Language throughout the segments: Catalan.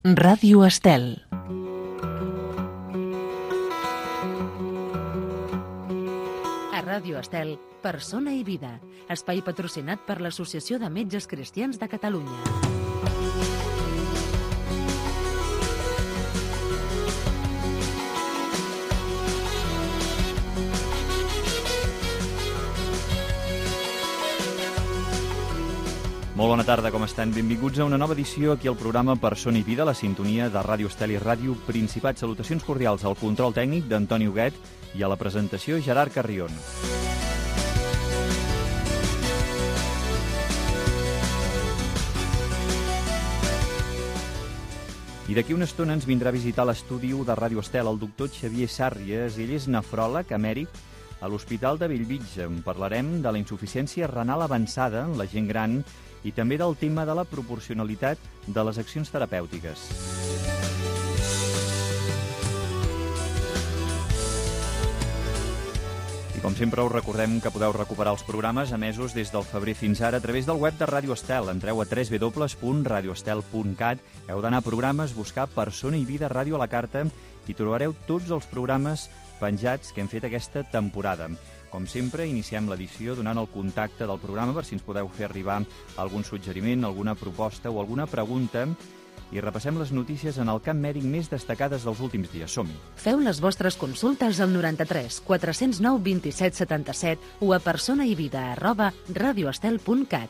Ràdio Estel. A Ràdio Estel, Persona i Vida, espai patrocinat per l'Associació de Metges Cristians de Catalunya. Molt bona tarda, com estan? Benvinguts a una nova edició aquí al programa Persona i Vida, la sintonia de Ràdio Estel i Ràdio Principat. Salutacions cordials al control tècnic d'Antoni Huguet i a la presentació Gerard Carrion. I d'aquí una estona ens vindrà a visitar l'estudi de Ràdio Estel el doctor Xavier Sàrries. Ell és nefròleg emèrit a l'Hospital de Bellvitge. Parlarem de la insuficiència renal avançada en la gent gran i també del tema de la proporcionalitat de les accions terapèutiques. I com sempre us recordem que podeu recuperar els programes emesos des del febrer fins ara a través del web de Ràdio Estel. Entreu a www.radioestel.cat, heu d'anar a programes, buscar Persona i Vida Ràdio a la carta i trobareu tots els programes penjats que hem fet aquesta temporada. Com sempre, iniciem l'edició donant el contacte del programa per si ens podeu fer arribar algun suggeriment, alguna proposta o alguna pregunta i repassem les notícies en el camp mèdic més destacades dels últims dies. Som-hi! Feu les vostres consultes al 93 409 27 77 o a personaivida@radioestel.cat.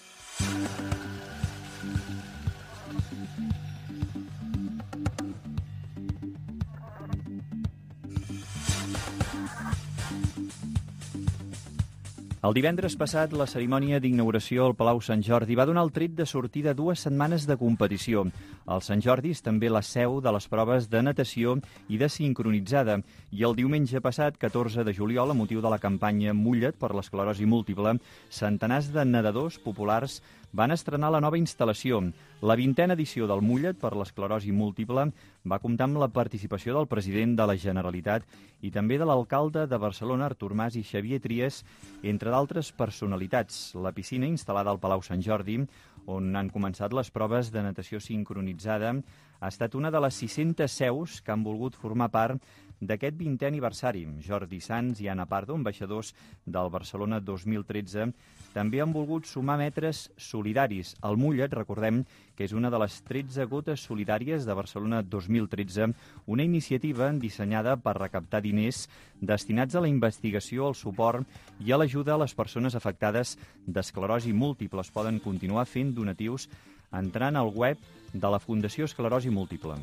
El divendres passat, la cerimònia d'inauguració al Palau Sant Jordi va donar el tret de sortida a 2 setmanes de competició. El Sant Jordi és també la seu de les proves de natació i de sincronitzada. I el diumenge passat, 14 de juliol, a motiu de la campanya Mulla't per l'esclerosi múltiple, centenars de nedadors populars van estrenar la nova instal·lació. La 20a edició del Mulla't per l'esclerosi múltiple va comptar amb la participació del president de la Generalitat i també de l'alcalde de Barcelona, Artur Mas, i Xavier Trias, entre d'altres personalitats. La piscina instal·lada al Palau Sant Jordi, on han començat les proves de natació sincronitzada, ha estat una de les 600 seus que han volgut formar part d'aquest 20è aniversari. Jordi Sans i Anna Pardo, ambaixadors del Barcelona 2013, també han volgut sumar metres solidaris. El Mulla't, recordem, que és una de les 13 gotes solidàries de Barcelona 2013, una iniciativa dissenyada per recaptar diners destinats a la investigació, al suport i a l'ajuda a les persones afectades d'esclerosi múltiple. Es poden continuar fent donatius entrant al web de la Fundació Esclerosi Múltiple.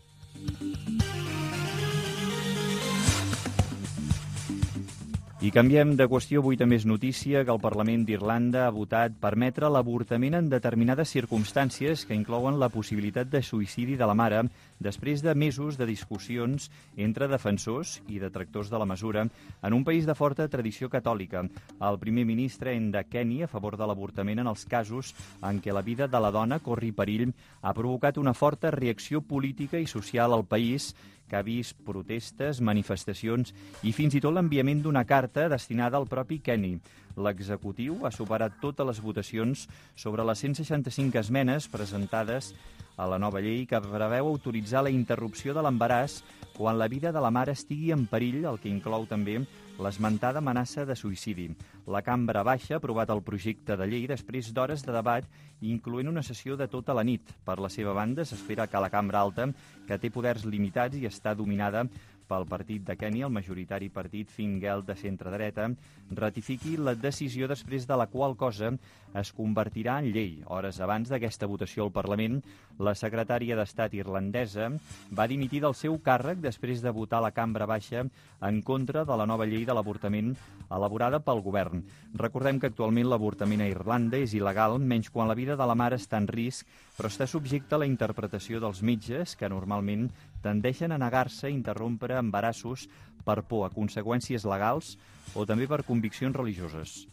I canviem de qüestió. Avui també és notícia que el Parlament d'Irlanda ha votat permetre l'avortament en determinades circumstàncies que inclouen la possibilitat de suïcidi de la mare després de mesos de discussions entre defensors i detractors de la mesura en un país de forta tradició catòlica. El primer ministre Enda Kenny, a favor de l'avortament en els casos en què la vida de la dona corri perill, ha provocat una forta reacció política i social al país, que ha vist protestes, manifestacions i fins i tot l'enviament d'una carta destinada al propi Kenny. L'executiu ha superat totes les votacions sobre les 165 esmenes presentades a la nova llei que preveu autoritzar la interrupció de l'embaràs quan la vida de la mare estigui en perill, el que inclou també l'esmentada amenaça de suïcidi. La Cambra Baixa ha aprovat el projecte de llei després d'hores de debat, incloent una sessió de tota la nit. Per la seva banda, s'espera que la Cambra Alta, que té poders limitats i està dominada pel partit de Kenny, el majoritari partit Fine Gael de centre-dreta, ratifiqui la decisió després de la qual cosa es convertirà en llei. Hores abans d'aquesta votació al Parlament, la secretària d'Estat irlandesa va dimitir del seu càrrec després de votar a la Cambra Baixa en contra de la nova llei de l'avortament elaborada pel govern. Recordem que actualment l'avortament a Irlanda és il·legal, menys quan la vida de la mare està en risc, però està subjecte a la interpretació dels metges, que normalment tendeixen a negar-se a interrompre embarassos per por a conseqüències legals o també per conviccions religioses.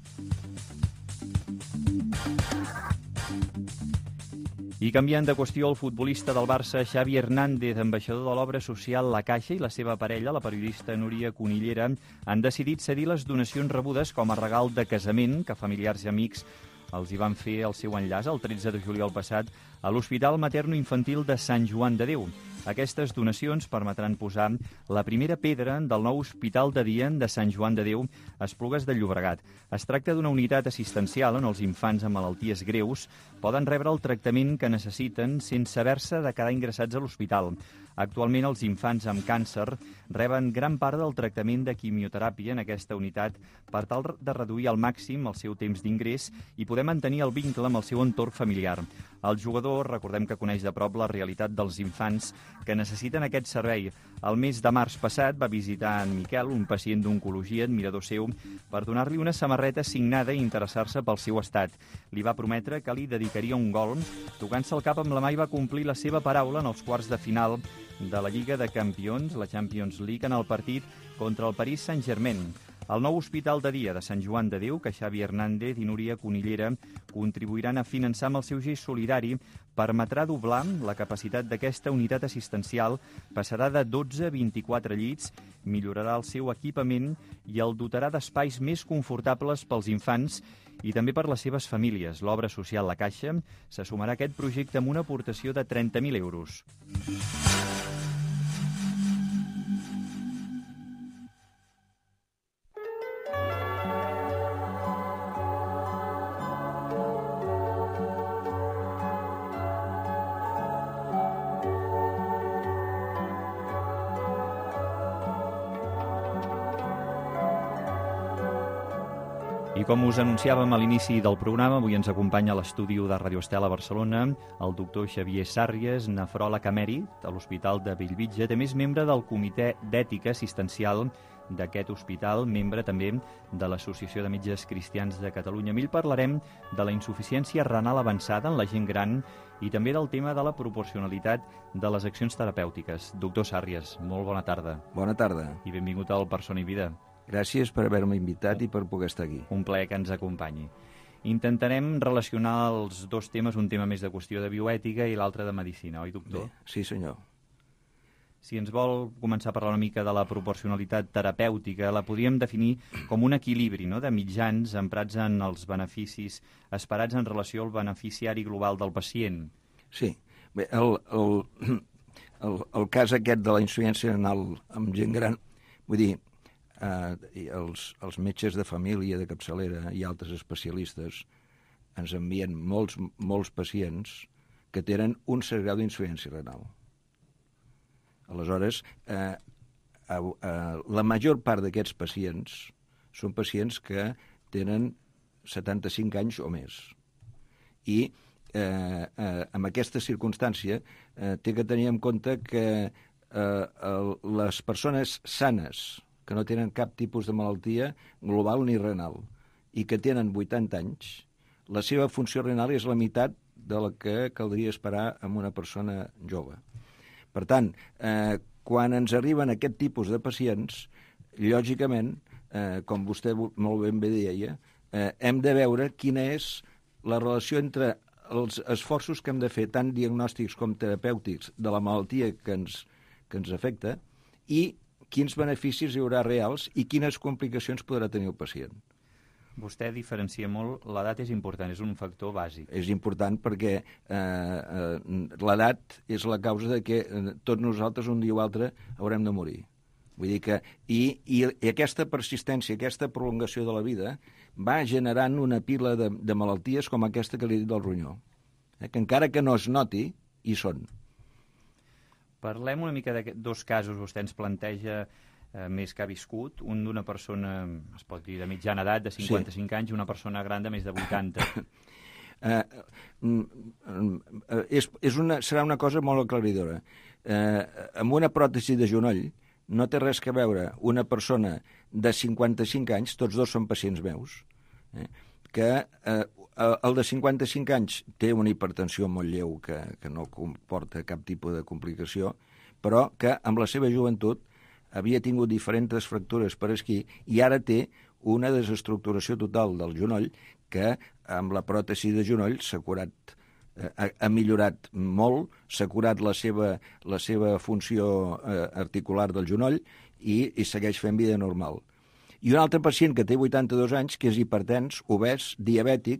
I canviant de qüestió, el futbolista del Barça, Xavi Hernández, ambaixador de l'obra social La Caixa, i la seva parella, la periodista Núria Conillera, han decidit cedir les donacions rebudes com a regal de casament que familiars i amics els hi van fer el seu enllaç el 13 de juliol passat a l'Hospital Materno-Infantil de Sant Joan de Déu. Aquestes donacions permetran posar la primera pedra del nou Hospital de Dia de Sant Joan de Déu a Esplugues de Llobregat. Es tracta d'una unitat assistencial on els infants amb malalties greus poden rebre el tractament que necessiten sense haver-se de quedar ingressats a l'hospital. Actualment, els infants amb càncer reben gran part del tractament de quimioteràpia en aquesta unitat per tal de reduir al màxim el seu temps d'ingrés i poder mantenir el vincle amb el seu entorn familiar. El jugador, recordem que coneix de prop la realitat dels infants que necessiten aquest servei. El mes de març passat va visitar en Miquel, un pacient d'oncologia, admirador seu, per donar-li una samarreta signada i interessar-se pel seu estat. Li va prometre que li dedicaria un gol. Tocant-se el cap amb la mà i va complir la seva paraula en els quarts de final de la Lliga de Campions, la Champions League, en el partit contra el Paris Saint-Germain. El nou Hospital de Dia de Sant Joan de Déu, que Xavi Hernández i Núria Conillera contribuiran a finançar amb el seu gest solidari, permetrà doblar la capacitat d'aquesta unitat assistencial, passarà de 12 a 24 llits, millorarà el seu equipament i el dotarà d'espais més confortables pels infants i també per les seves famílies. L'obra social La Caixa se sumarà a aquest projecte amb una aportació de 30.000 euros. I com us anunciàvem a l'inici del programa, avui ens acompanya a l'estudi de Radio Estel a Barcelona el doctor Xavier Sàrries, nefròleg emèrit a l'Hospital de Bellvitge, també és membre del Comitè d'Ètica Assistencial d'aquest hospital, membre també de l'Associació de Metges Cristians de Catalunya. Amb ell parlarem de la insuficiència renal avançada en la gent gran i també del tema de la proporcionalitat de les accions terapèutiques. Doctor Sàrries, molt bona tarda. Bona tarda. I benvingut al Persona i Vida. Gràcies per haver-me invitat i per poder estar aquí. Un plaer que ens acompanyi. Intentarem relacionar els dos temes, un tema més de qüestió de bioètica i l'altre de medicina, oi, doctor? Bé, sí, senyor. Si ens vol començar a parlar una mica de la proporcionalitat terapèutica, la podríem definir com un equilibri, no?, de mitjans emprats en els beneficis esperats en relació al beneficiari global del pacient. Sí. Bé, el cas aquest de la insuficiència renal amb gent gran, vull dir, els metges de família, de capçalera i altres especialistes ens envien molts pacients que tenen un cert grau d'insuficiència renal. Aleshores, la major part d'aquests pacients són pacients que tenen 75 anys o més. I amb aquesta circumstància té que tenir en compte que les persones sanes que no tenen cap tipus de malaltia global ni renal i que tenen 80 anys, la seva funció renal és la meitat de la que caldria esperar amb una persona jove. Per tant, quan ens arriben aquest tipus de pacients, lògicament, com vostè molt ben bé deia, hem de veure quina és la relació entre els esforços que hem de fer, tant diagnòstics com terapèutics, de la malaltia que ens afecta i quins beneficis hi haurà reals i quines complicacions podrà tenir el pacient. Vostè diferencia molt, l'edat és important, és un factor bàsic. És important perquè l'edat és la causa de que tots nosaltres un dia o altre haurem de morir. Vull dir que i aquesta persistència, aquesta prolongació de la vida va generant una pila de malalties com aquesta que li he dit del ronyó, que encara que no es noti, hi són. Parlem una mica d'aquests dos casos. Vostè ens planteja més que ha viscut, un d'una persona, es pot dir, de mitjana edat, de 55 anys, i una persona gran de més de 80. Serà una cosa molt aclaridora. Amb una pròtesi de genoll no té res que veure una persona de 55 anys, tots dos són pacients meus, que el de 55 anys té una hipertensió molt lleu que no comporta cap tipus de complicació, però que amb la seva joventut havia tingut diferents fractures per esquí i ara té una desestructuració total del genoll que amb la pròtesi de genoll s'ha curat, ha millorat molt, s'ha curat la seva funció articular del genoll i segueix fent vida normal. I un altre pacient que té 82 anys, que és hipertens, obès, diabètic,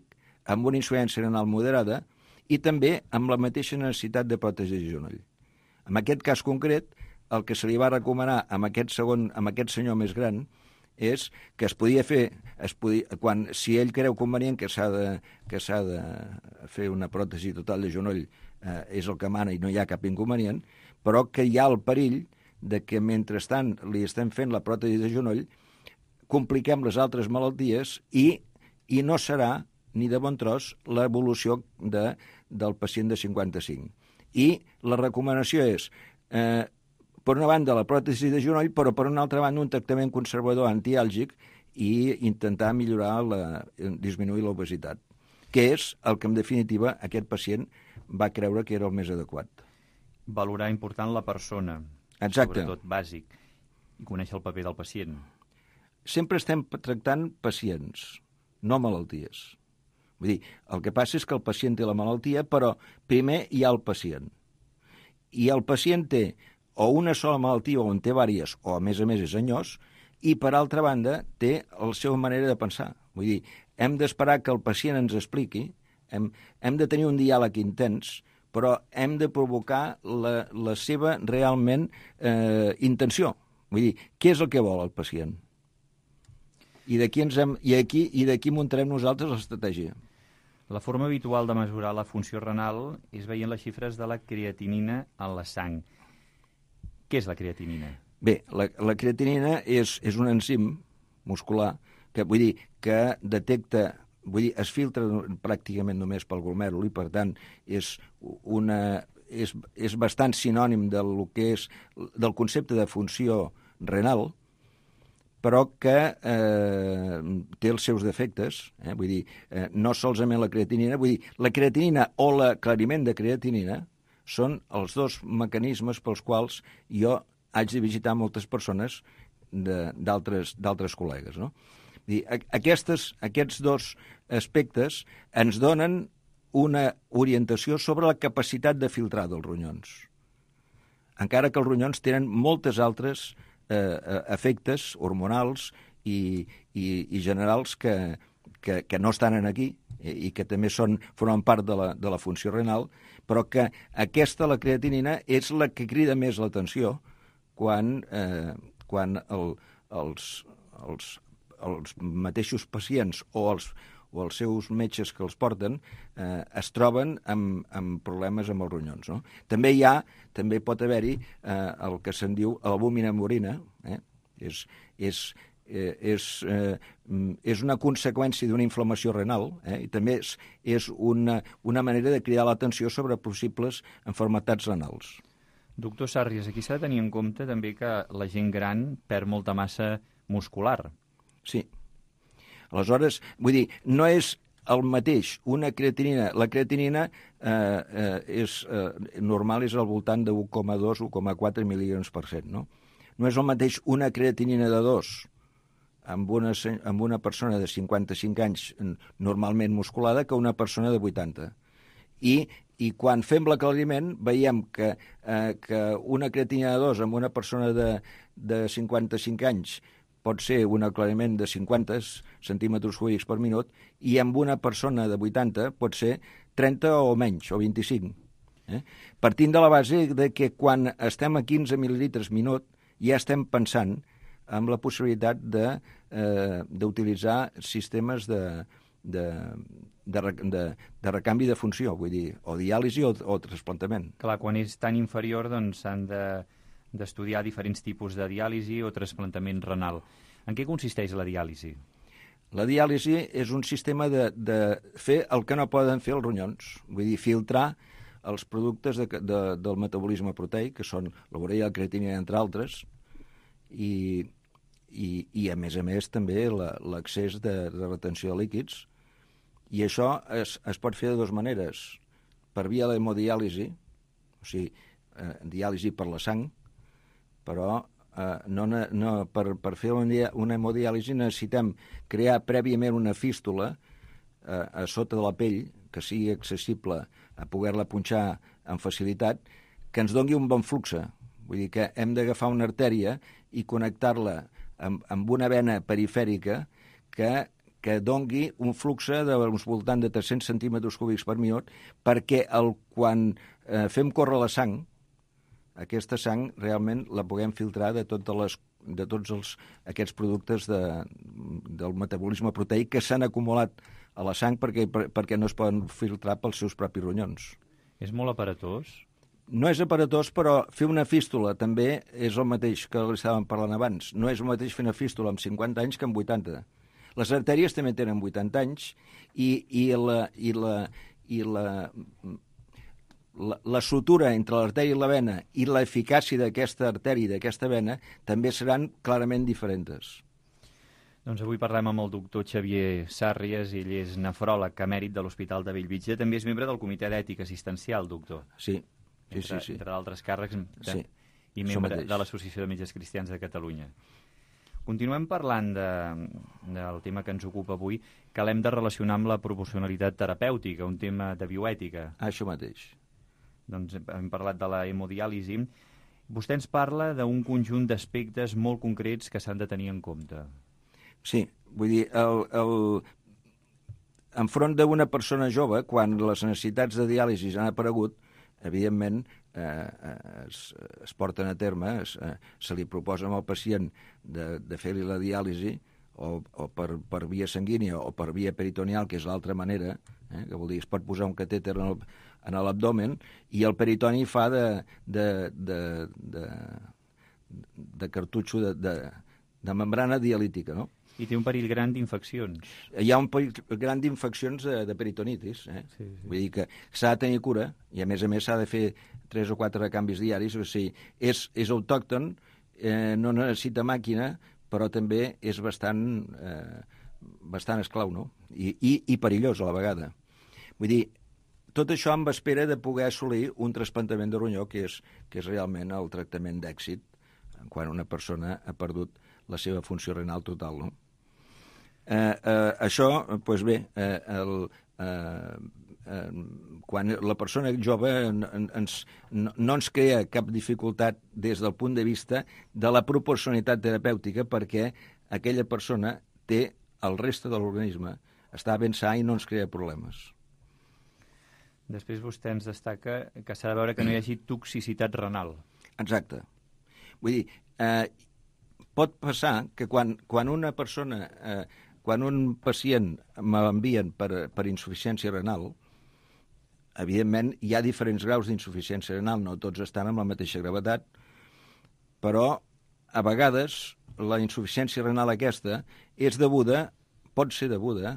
amb una insuficiència renal moderada i també amb la mateixa necessitat de pròtesi de genoll. En aquest cas concret, el que se li va recomanar amb aquest senyor més gran és que es podia fer, si ell creu convenient que s'ha de fer una pròtesi total de genoll, és el que mana i no hi ha cap inconvenient, però que hi ha el perill de que mentrestant li estem fent la pròtesi de genoll, compliquem les altres malalties i no serà ni de bon tros l'evolució del pacient de 55. I la recomanació és, per una banda, la pròtesi de genoll, però per una altra banda un tractament conservador antiàlgic i intentar disminuir l'obesitat, que és el que, en definitiva, aquest pacient va creure que era el més adequat. Valorar important la persona, exacte, sobretot bàsic, i conèixer el paper del pacient. Sempre estem tractant pacients, no malalties. Vull dir, el que passa és que el pacient té la malaltia, però primer hi ha el pacient. I el pacient té o una sola malaltia o en té vàries, o a més és anyós, i per altra banda té la seva manera de pensar. Vull dir, hem d'esperar que el pacient ens expliqui, hem de tenir un diàleg intens, però hem de provocar la seva realment intenció. Vull dir, què és el que vol el pacient? I d'aquí muntarem nosaltres l'estratègia. La forma habitual de mesurar la funció renal és veient les xifres de la creatinina en la sang. Què és la creatinina? Bé, la creatinina és un enzim muscular que detecta, es filtra pràcticament només pel glomèrul i, per tant, és bastant sinònim del concepte de funció renal, però que té els seus defectes, no solament la creatinina, la creatinina o l'aclariment de creatinina són els dos mecanismes pels quals jo haig de visitar moltes persones d'altres col·legues, no? Aquests dos aspectes ens donen una orientació sobre la capacitat de filtrar dels ronyons, encara que els ronyons tenen moltes altres efectes hormonals i generals que no estan aquí i que també formen part de la funció renal, però que la creatinina, és la que crida més l'atenció quan els mateixos pacients o els seus metges que els porten es troben amb problemes amb els ronyons, no? També pot haver-hi el que se'n diu albúmina en orina, és una conseqüència d'una inflamació renal, i també és una manera de cridar l'atenció sobre possibles malalties renals. Doctor Sàrries, aquí s'ha de tenir en compte també que la gent gran perd molta massa muscular. Sí. Aleshores, no és el mateix una creatinina. La creatinina normal és al voltant de 1,2-1,4 miligrams per cent, no? No és el mateix una creatinina de 2 amb una persona de 55 anys normalment musculada que una persona de 80. I quan fem l'aclariment veiem que una creatinina de 2 amb una persona de 55 anys pot ser un aclariment de 50 centímetres cúbics per minut i amb una persona de 80 pot ser 30 o menys, o 25. Partint de la base de que quan estem a 15 mil·lilitres minut ja estem pensant en la possibilitat d'utilitzar sistemes de recanvi de funció, vull dir, o diàlisi o trasplantament. Clar, quan és tan inferior, doncs s'han d'estudiar diferents tipus de diàlisi o trasplantament renal. En què consisteix la diàlisi? La diàlisi és un sistema de fer el que no poden fer els ronyons, vull dir, filtrar els productes del metabolisme proteic, que són la urea i la creatinina, entre altres, i a més també l'accés de retenció de líquids. I això es pot fer de dues maneres, per via de l'hemodiàlisi, o sigui, diàlisi per la sang, però per fer una hemodiàlisi necessitem crear prèviament una fístula a sota de la pell que sigui accessible a poder-la punxar amb facilitat, que ens doni un bon flux. Vull dir que hem d'agafar una artèria i connectar-la amb una vena perifèrica que que dongui un flux d'uns voltant de 300 centímetres cúbics per minut, perquè quan fem córrer la sang, aquesta sang realment la puguem filtrar de tots aquests productes del metabolisme proteic que s'han acumulat a la sang perquè no es poden filtrar pels seus propis ronyons. És molt aparatós? No és aparatós, però fer una fístula també és el mateix que estàvem parlant abans. No és el mateix fer una fístula amb 50 anys que amb 80. Les artèries també tenen 80 anys i la sutura entre l'artèria i la vena i l'eficàcia d'aquesta artèria i d'aquesta vena també seran clarament diferents. Doncs avui parlem amb el doctor Xavier Sàrries, ell és nefròleg emèrit de l'Hospital de Bellvitge, també és membre del Comitè d'Ètica Assistencial, doctor. Sí. Entre d'altres càrrecs i membre de l'Associació de Metges Cristians de Catalunya. Continuem parlant del tema que ens ocupa avui, que l'hem de relacionar amb la proporcionalitat terapèutica, un tema de bioètica. Això mateix. Doncs hem parlat de la hemodiàlisi. Vostè ens parla d'un conjunt d'aspectes molt concrets que s'han de tenir en compte. Sí, vull dir, enfront d'una persona jove, quan les necessitats de diàlisi han aparegut, evidentment es porten a terme, se li proposa al pacient de fer-li la diàlisi o per via sanguínia o per via peritoneal, que és l'altra manera, que vol dir es pot posar un catèter en l'abdomen i el peritoni fa de cartutxo de membrana dialítica, no? I té un perill gran d'infeccions. Hi ha un perill gran d'infeccions de peritonitis. Sí. Vull dir que s'ha de tenir cura i, a més s'ha de fer 3 o 4 canvis diaris. O sigui, és autòcton, no necessita màquina, però també és bastant esclau, no? I perillós a la vegada. Vull dir, tot això amb espera de poder assolir un trasplantament de ronyó, que és realment el tractament d'èxit quan una persona ha perdut la seva funció renal total, no? Això, doncs bé, quan la persona jove no ens crea cap dificultat des del punt de vista de la proporcionalitat terapèutica, perquè aquella persona té el reste de l'organisme, està ben sa i no ens crea problemes. Després vostè ens destaca que s'ha de veure que no hi hagi toxicitat renal. Exacte. Vull dir, pot passar que quan una persona, quan un pacient me l'envien per insuficiència renal, evidentment hi ha diferents graus d'insuficiència renal, no tots estan amb la mateixa gravetat, però a vegades la insuficiència renal aquesta pot ser deguda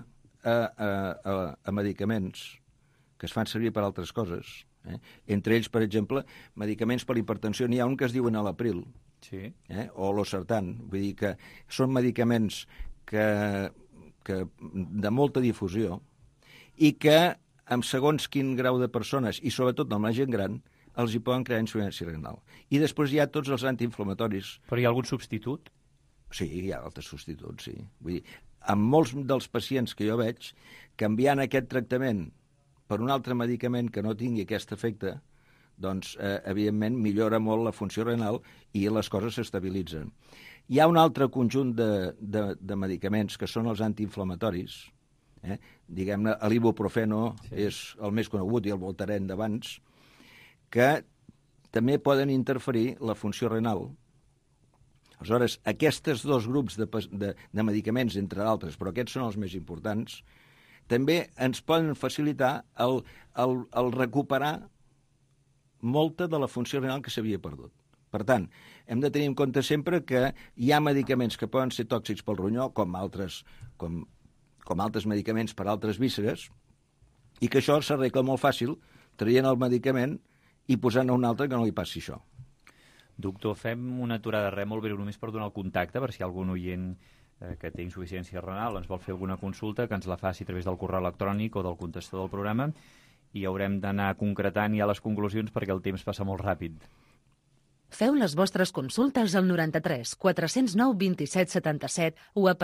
a medicaments que es fan servir per altres coses. Entre ells, per exemple, medicaments per hipertensió. N'hi ha un que es diuen Alapril, sí. O Losartan. Vull dir que són medicaments que de molta difusió i que amb segons quin grau de persones, i sobretot amb la gent gran, els hi poden crear insuficiència renal. I després hi ha tots els antiinflamatoris. Però hi ha algun substitut? Sí, hi ha altres substituts, sí. Vull dir, amb molts dels pacients que jo veig, canviant aquest tractament per un altre medicament que no tingui aquest efecte, doncs, evidentment, millora molt la funció renal i les coses s'estabilitzen. Hi ha un altre conjunt de medicaments que són els antiinflamatoris. Diguem-ne, l'ibuprofeno és el més conegut i el Voltaren d'abans, que també poden interferir la funció renal. Aleshores, aquests dos grups de medicaments, entre d'altres, però aquests són els més importants, també ens poden facilitar el recuperar molta de la funció renal que s'havia perdut. Per tant, hem de tenir en compte sempre que hi ha medicaments que poden ser tòxics pel ronyó, com altres medicaments per altres vísceres, i que això s'arregla molt fàcil traient el medicament i posant un altre que no li passi això. Doctor, fem una aturada de res molt breu només per donar el contacte, per si hi ha algun oient que té insuficiència renal ens vol fer alguna consulta, que ens la faci a través del correu electrònic o del contestador del programa, i haurem d'anar concretant ja les conclusions perquè el temps passa molt ràpid. Feu les vostres consultes al 93 409 27 77 o a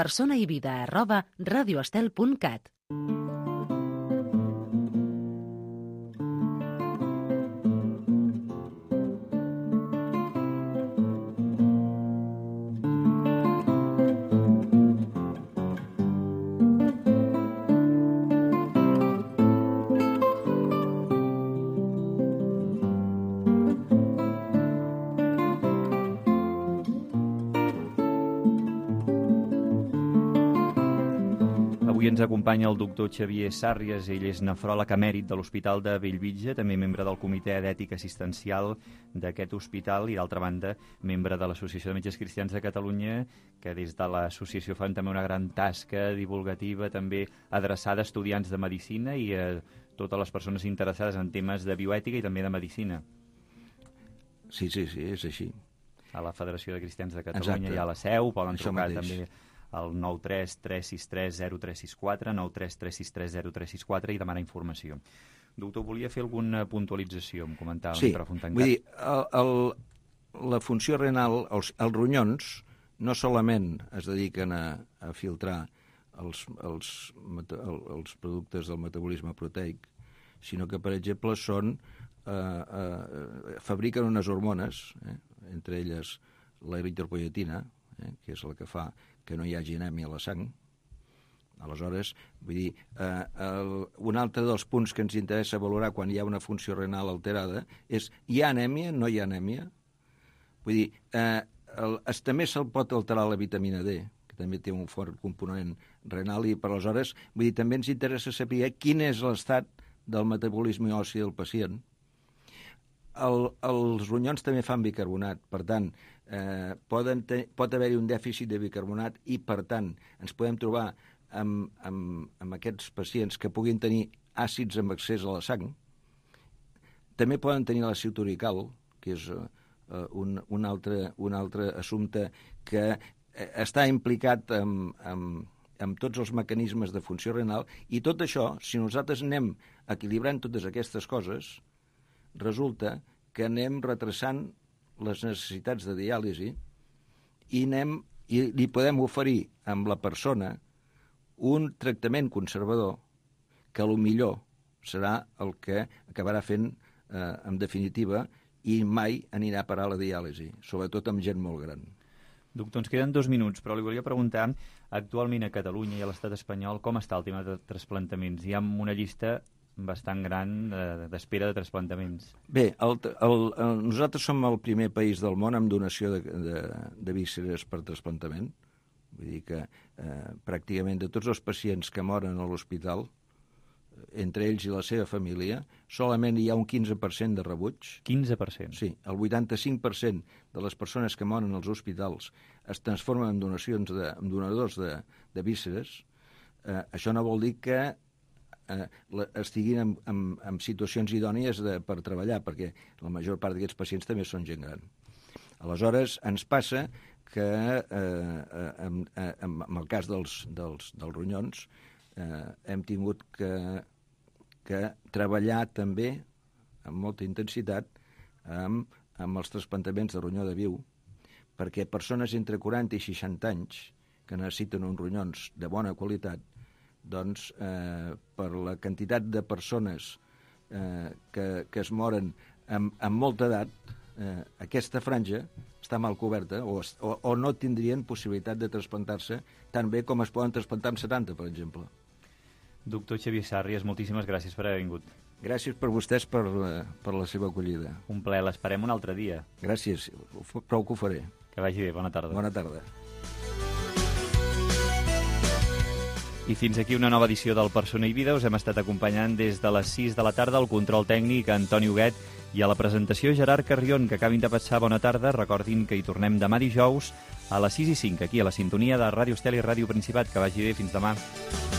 personaivida@radioestel.cat. Avui ens acompanya el doctor Xavier Sàrries, ell és nefròleg emèrit de l'Hospital de Bellvitge, també membre del Comitè d'Ètica Assistencial d'aquest hospital i, d'altra banda, membre de l'Associació de Metges Cristians de Catalunya, que des de l'associació fan també una gran tasca divulgativa, també adreçada a estudiants de Medicina i a totes les persones interessades en temes de bioètica i també de Medicina. Sí, és així. A la Federació de Cristians de Catalunya. Exacte. Hi ha la seu, poden trucar també al 93 363 0364, 93 363 0364 i demanar informació. Doctor, volia fer alguna puntualització, em comentava. Sí, vull dir, la funció renal, els ronyons, no solament es dediquen a filtrar els productes del metabolisme proteic, sinó que, per exemple, fabriquen unes hormones, entre elles l'eritropoietina, que és la que fa que no hi hagi anèmia a la sang. Aleshores, vull dir, un altre dels punts que ens interessa valorar quan hi ha una funció renal alterada és, hi ha anèmia, no hi ha anèmia? Vull dir, també se'l pot alterar la vitamina D, que també té un fort component renal, i per aleshores, vull dir, també ens interessa saber quin és l'estat del metabolisme ossi del pacient. Els ronyons també fan bicarbonat, per tant, pot haver-hi un dèficit de bicarbonat i, per tant, ens podem trobar amb aquests pacients que puguin tenir àcids amb excés a la sang. També poden tenir l'àcid urical, que és un altre assumpte que està implicat amb tots els mecanismes de funció renal, i tot això, si nosaltres anem equilibrant totes aquestes coses, resulta que anem retrasant les necessitats de diàlisi i li podem oferir amb la persona un tractament conservador que potser serà el que acabarà fent, en definitiva, i mai anirà a parar a la diàlisi, sobretot amb gent molt gran. Doctor, ens queden 2 minuts, però li volia preguntar, actualment a Catalunya i a l'estat espanyol, com està el tema de trasplantaments? Hi ha una llista bastant gran d'espera de trasplantaments. Bé, nosaltres som el primer país del món amb donació de vísceres per trasplantament. Vull dir que pràcticament de tots els pacients que moren a l'hospital, entre ells i la seva família, solament hi ha un 15% de rebuig. 15%? Sí, el 85% de les persones que moren als hospitals es transformen en donadors de vísceres. Això no vol dir que estiguin en situacions idònies per treballar, perquè la major part d'aquests pacients també són gent gran. Aleshores, ens passa que en el cas dels ronyons hem tingut que treballar també amb molta intensitat amb els trasplantaments de ronyó de viu, perquè persones entre 40 i 60 anys que necessiten uns ronyons de bona qualitat, doncs, per la quantitat de persones que es moren amb molta edat, aquesta franja està mal coberta o no tindrien possibilitat de trasplantar-se tan bé com es poden trasplantar amb 70, per exemple. Doctor Xavier Sàrries, moltíssimes gràcies per haver vingut. Gràcies per vostès per la seva acollida. Un plaer, l'esperem un altre dia. Gràcies, prou que ho faré. Que vagi bé, bona tarda. Bona tarda. I fins aquí una nova edició del Persona i Vida. Us hem estat acompanyant des de les 6 de la tarda al control tècnic Antoni Huguet i a la presentació Gerard Carrion, que acabin de passar bona tarda. Recordin que hi tornem demà dijous a les 6 i 5, aquí a la sintonia de Ràdio Estel i Ràdio Principat. Que vagi bé, fins demà.